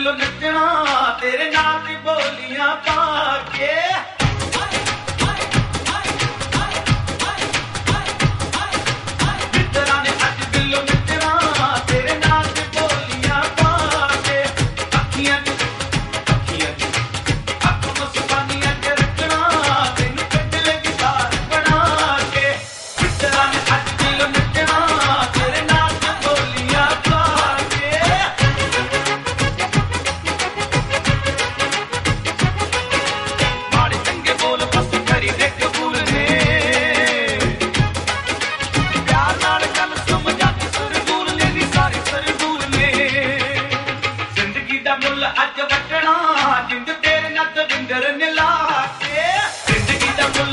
ਦਿਲੋਂ ਨੱਚਣਾ ਤੇਰੇ ਨਾਂ ਦੀ ਬੋਲੀਆਂ ਪਾ ਕੇ ਅੱਜ ਵਟਣਾ ਜਿੰਦ ਤੇਰੇ ਨਾਲ ਦਵਿੰਦਰ ਨੇ ਲਾ ਕੇ ਜ਼ਿੰਦਗੀ ਦਾ ਮੁੱਲ